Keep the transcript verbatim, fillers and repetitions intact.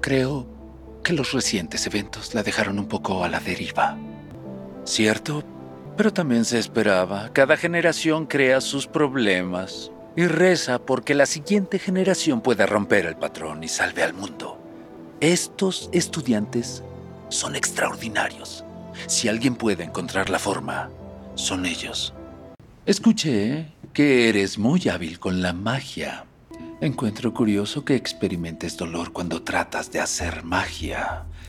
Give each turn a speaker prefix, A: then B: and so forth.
A: creo que los recientes eventos la dejaron un poco a la deriva. Cierto, pero también se esperaba. Cada generación crea sus problemas y reza porque la siguiente generación pueda romper el patrón y salve al mundo. Estos estudiantes son extraordinarios. Si alguien puede encontrar la forma, son ellos. Escuché que eres muy hábil con la magia. Encuentro curioso que experimentes dolor cuando tratas de hacer magia.